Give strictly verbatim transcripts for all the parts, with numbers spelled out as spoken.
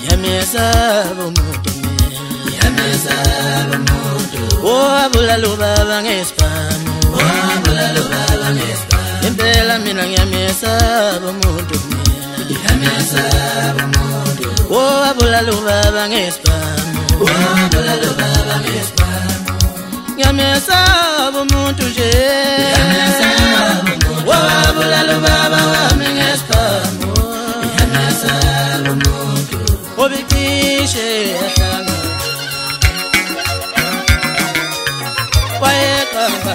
Yamesa bomuntu Yamesa bomuntu Wabula lubaba ngespamu Wabula lubaba ngespamu Impela mina yamesa bomuntu Yamesa bomuntu Wabula lubaba ngespamu Wabula lubaba ngespamu Yamesa bomuntu je Yamesa bomuntu Wabula lubaba ngespamu Yamesa bomuntu Obikishe ahlanga Wayekamba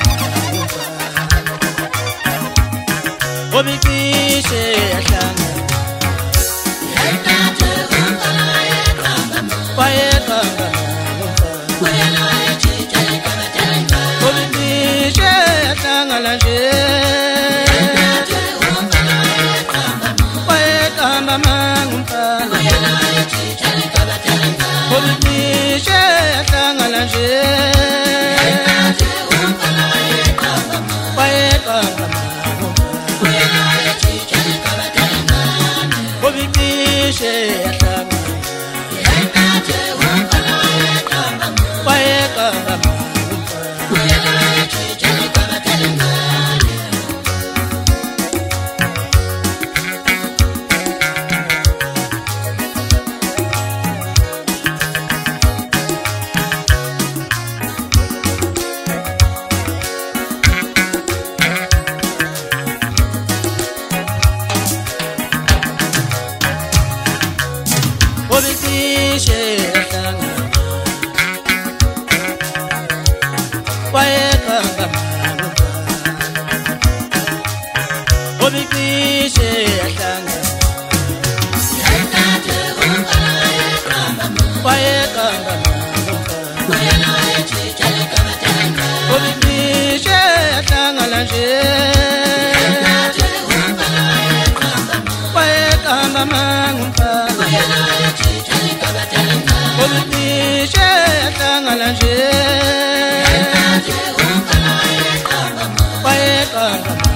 Obikishe ahlanga Yekathe unkana yekamba Wayekamba Wayela wayechicha likaba telenga Obikishe ahlanga lanje Yekathe unkana yekamba Wayekamba mangumfana Wayela wayechicha likaba telenga Obikishe ahlanga lanje Yekathe unkana yekamba Wayekamba Wayela wayechicha likaba telenga Obikishe ahlanga Yekathe unkana yekamba Wayekamba Wayela wayechicha likaba telenga Obikishe ahlanga Wayekamba Obikishe ahlanga Yekathe unkana yekamba Wayekamba Wayela wayechicha likaba telenga Obikishe ahlanga lanje Yekathe unkana yekamba Wayekamba mangumfana Wayela wayechicha likaba telenga Obikishe ahlanga lanje Yekathe unkana yekamba Wayekamba